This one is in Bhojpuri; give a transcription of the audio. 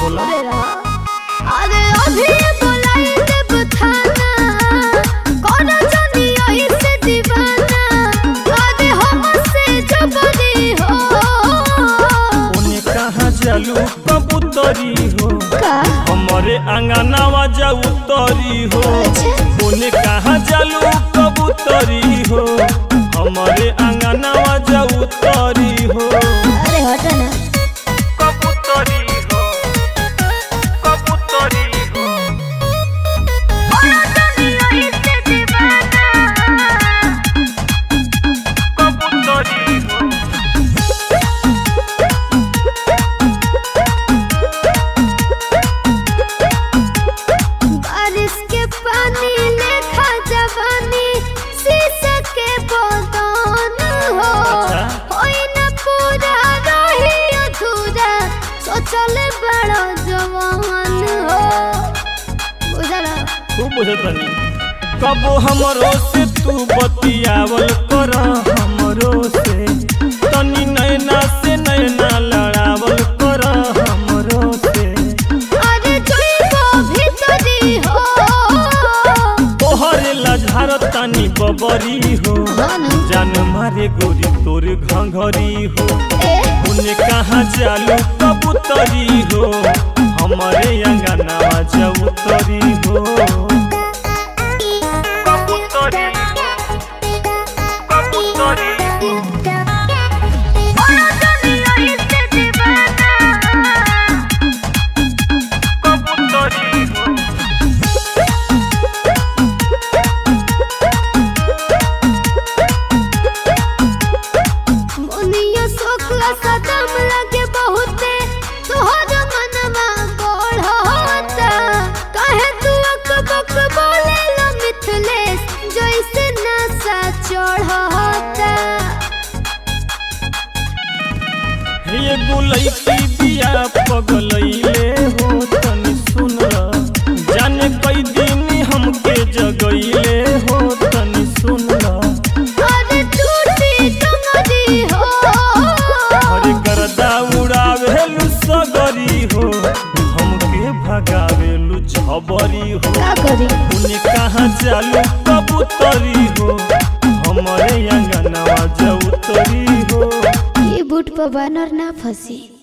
बोला अरे अभी बोलाई देब थाना कौन जानी ऐसे दीवाना अरे हमसे जबरी हो उन्हें कहाँ चलू कबूतरी हो का हमारे आंगनवा जाऊ तरी हो उन्हें कहाँ चलू कबूतरी हो हमारे आंगनवा जाऊ तरी हो। अरे हट ना कबूतरी हो कबूतरी हो कौन जानी ऐसे दीवाना कबूतरी हो। बारिश के पानी लेखा जवानी शीशे के बदन हो होई न पूरा रही अधूरा सोचल बड़ा जवान हो बुझला तू बुझत नहीं कबो हमरो से तू बतियावल कर हमरो से तनी नैना से नैना लड़ावल कर हमरो से अरे जोइबो भीतरी हो तोहरे लझार तनी बबरी हो जान मारे गोरी तोर घंघरी हो उन्हें कहाँ चालू कबूतरी हो हमारे अंगनवा जाऊ तरी हो। कबूतरी कबूतरी कौन जानी ऐसे दीवाना कबूतरी हो। मुनिया सोखला सदम लगे बहुते तोहर मनवा बढ़ता काहे तू अकबक बोले लो मिथलेश जैसे नशा चढ़ता ये गुलई की बिया पगलैले हो तनी सुन जाने कई दिन हमके जगैले हो तनी सुन अरे टूटी टंगरी हो हरे गर्दा उड़ावेलु सगरी हो हमके भगावेलु झबरी हो का करी उन्हें कहाँ चालू कबूतरी हो हमारे अंगनवा जाऊ तरी हो ये बूट पर बानर ना फंसी।